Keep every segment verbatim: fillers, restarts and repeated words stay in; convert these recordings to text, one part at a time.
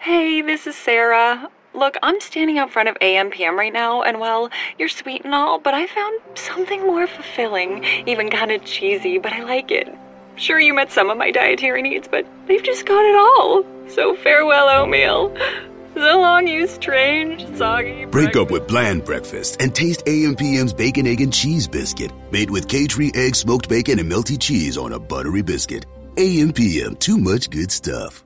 Hey, this is Sarah. Look, I'm standing out front of A M P M right now, and well, you're sweet and all, but I found something more fulfilling, even kind of cheesy, but I like it. Sure, you met some of my dietary needs, but they've just got it all. So farewell, oatmeal. So long, you strange, soggy Break up with bland breakfast and taste A M P M's Bacon, Egg, and Cheese Biscuit, made with K-Tree egg, smoked bacon, and melty cheese on a buttery biscuit. A M P M, too much good stuff.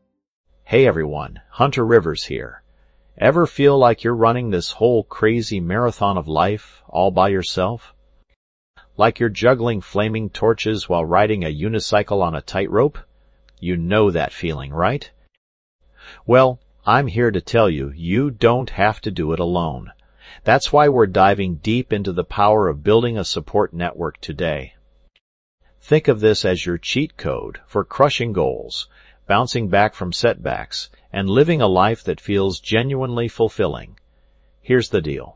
Hey everyone, Hunter Rivers here. Ever feel like you're running this whole crazy marathon of life all by yourself? Like you're juggling flaming torches while riding a unicycle on a tightrope? You know that feeling, right? Well, I'm here to tell you, you don't have to do it alone. That's why we're diving deep into the power of building a support network today. Think of this as your cheat code for crushing goals, bouncing back from setbacks, and living a life that feels genuinely fulfilling. Here's the deal.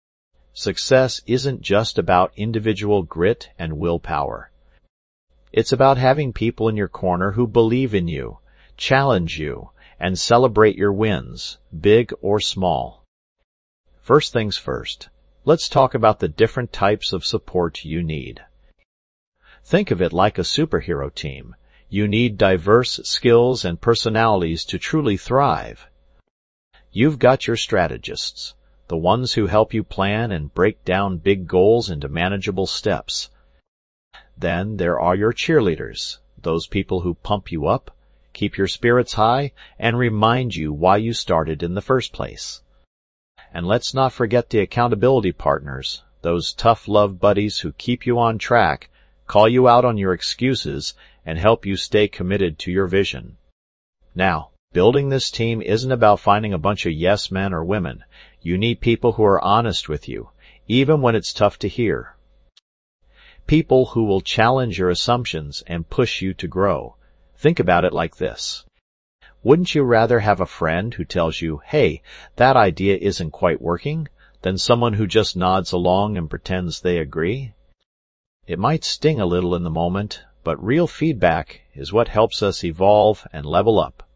Success isn't just about individual grit and willpower. It's about having people in your corner who believe in you, challenge you, and celebrate your wins, big or small. First things first, let's talk about the different types of support you need. Think of it like a superhero team. You need diverse skills and personalities to truly thrive. You've got your strategists, the ones who help you plan and break down big goals into manageable steps. Then there are your cheerleaders, those people who pump you up, keep your spirits high, and remind you why you started in the first place. And let's not forget the accountability partners, those tough love buddies who keep you on track, call you out on your excuses, and help you stay committed to your vision. Now, building this team isn't about finding a bunch of yes men or women. You need people who are honest with you, even when it's tough to hear. People who will challenge your assumptions and push you to grow. Think about it like this. Wouldn't you rather have a friend who tells you, hey, that idea isn't quite working, than someone who just nods along and pretends they agree? It might sting a little in the moment, but real feedback is what helps us evolve and level up.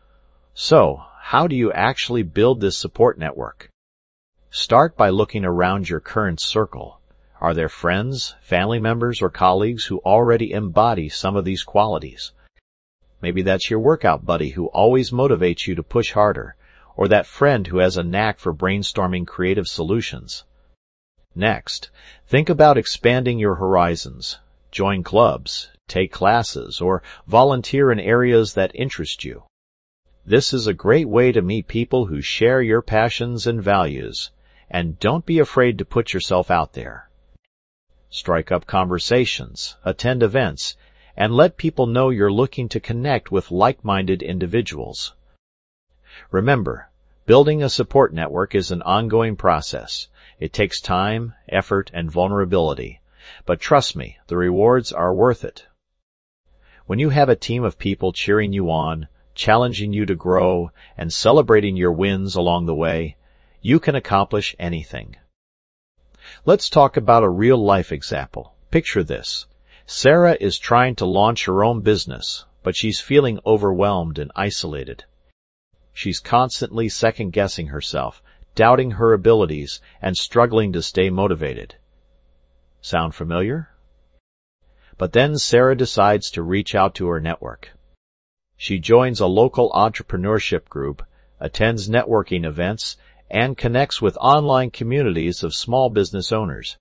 So, how do you actually build this support network? Start by looking around your current circle. Are there friends, family members, or colleagues who already embody some of these qualities? Maybe that's your workout buddy who always motivates you to push harder, or that friend who has a knack for brainstorming creative solutions. Next, think about expanding your horizons. Join clubs, take classes, or volunteer in areas that interest you. This is a great way to meet people who share your passions and values, and don't be afraid to put yourself out there. Strike up conversations, attend events, and let people know you're looking to connect with like-minded individuals. Remember, building a support network is an ongoing process. It takes time, effort, and vulnerability. But trust me, the rewards are worth it. When you have a team of people cheering you on, challenging you to grow, and celebrating your wins along the way, you can accomplish anything. Let's talk about a real-life example. Picture this. Sarah is trying to launch her own business, but she's feeling overwhelmed and isolated. She's constantly second-guessing herself, doubting her abilities, and struggling to stay motivated. Sound familiar? But then Sarah decides to reach out to her network. She joins a local entrepreneurship group, attends networking events, and connects with online communities of small business owners.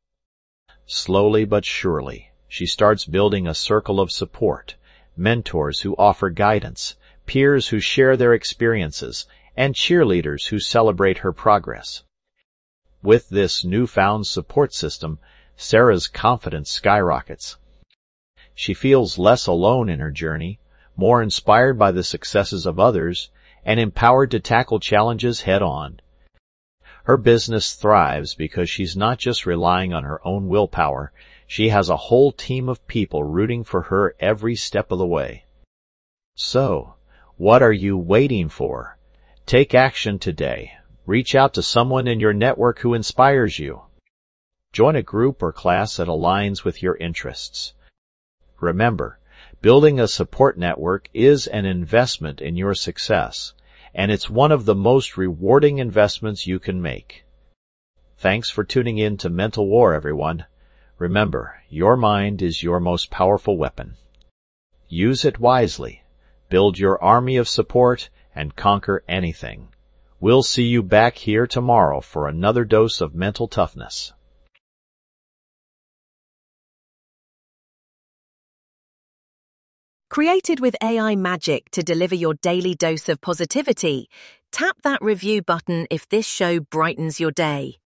Slowly but surely, she starts building a circle of support, mentors who offer guidance, peers who share their experiences, and cheerleaders who celebrate her progress. With this newfound support system, Sarah's confidence skyrockets. She feels less alone in her journey, more inspired by the successes of others, and empowered to tackle challenges head-on. Her business thrives because she's not just relying on her own willpower, she has a whole team of people rooting for her every step of the way. So, what are you waiting for? Take action today. Reach out to someone in your network who inspires you. Join a group or class that aligns with your interests. Remember, building a support network is an investment in your success, and it's one of the most rewarding investments you can make. Thanks for tuning in to Mental War, everyone. Remember, your mind is your most powerful weapon. Use it wisely. Build your army of support and conquer anything. We'll see you back here tomorrow for another dose of mental toughness. Created with A I magic to deliver your daily dose of positivity, tap that review button if this show brightens your day.